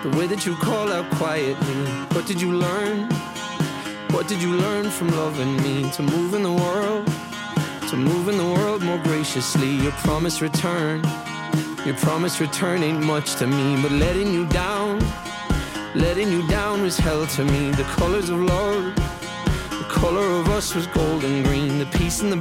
the way that you call out quietly. What did you learn? What did you learn from loving me? To move in the world, to move in the world more graciously. Your promised return ain't much to me, but letting you down was hell to me. The colors of love, the color of us was gold and green. The peace and the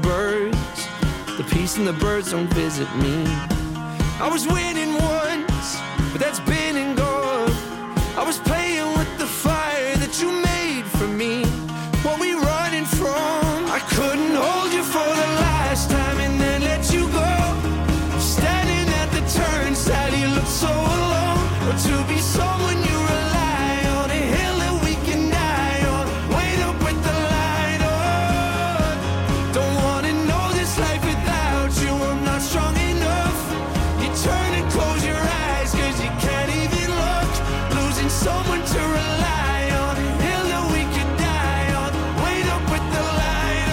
birds don't visit me. I was winning once, but that's been and gone. I was playing with the fire that you made for me. What we running from? I couldn't hold you for the last time and then let you go. Standing at the turnstile, you look so alone. But to be someone you rely on, a hill that we can die on. Wait up with the light on. Don't wanna know this life without you. I'm not strong enough. You turn and close your eyes, cause you can't even look. Losing someone to rely on, a hill that we can die on. Wait up with the light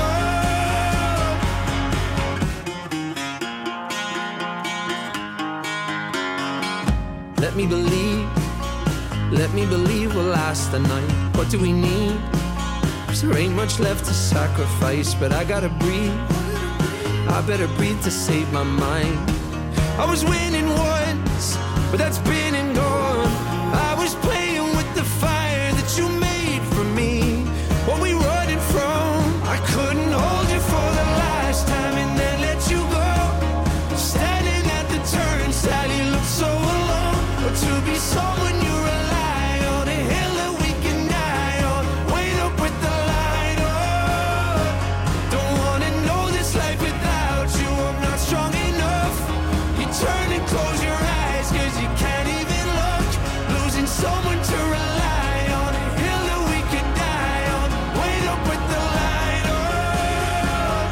on. Let me believe we'll last the night. What do we need? 'Cause there ain't much left to sacrifice, but I gotta breathe. I better breathe to save my mind. I was winning once, but that's been and gone. I was playing with the fire that you made for me. What we running from? I couldn't hold you for the last time and then let you go. Standing at the turnstile, you look so alone. But to be someone you rely on, a hill that we can die on. Wait up with the light on. Don't wanna know this life without you. I'm not strong enough. You turn and close your eyes, cause you can't even look. Losing someone to rely on, a hill that we can die on. Wait up with the light on.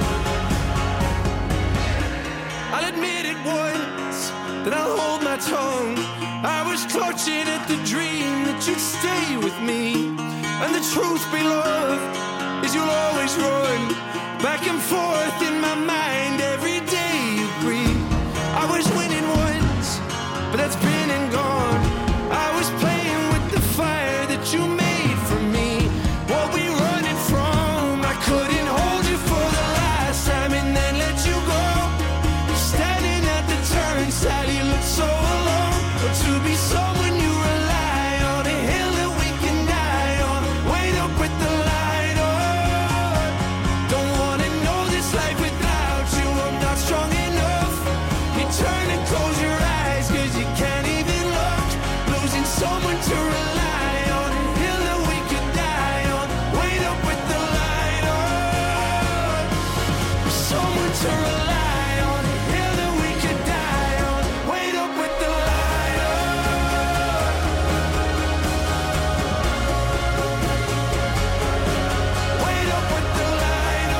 I'll admit it once, then I'll hold my tongue. I was clutching at the dream that you'd stay with me. And the truth, beloved, is you'll always run back and forth in my mind every day you breathe. I was winning once, but that's been and gone. I was playing with the fire that you made for me. What we running from? I couldn't hold you for the last time and then let you go. Standing at the turnstile, you look so alone. But to be someone you rely on, a hill that we can die on. Wait up with the light on. Don't wanna know this life without you. I'm not strong enough. You turn and close your eyes, cause you can't even look. Losing someone to rely on, a hill that we can die on. Wait up with the light on. Someone to rely on, a hill that we can die on. Wait up with the light on. Wait up with the light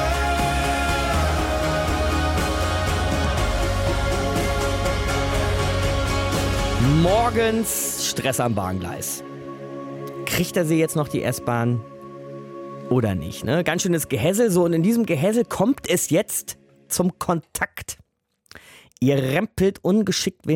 on. Morgens Stress am Bahngleis. Kriegt er sie jetzt noch, die S-Bahn? Oder nicht, ne? Ganz schönes Gehässel. So, und in diesem Gehässel kommt es jetzt zum Kontakt. Ihr rempelt ungeschickt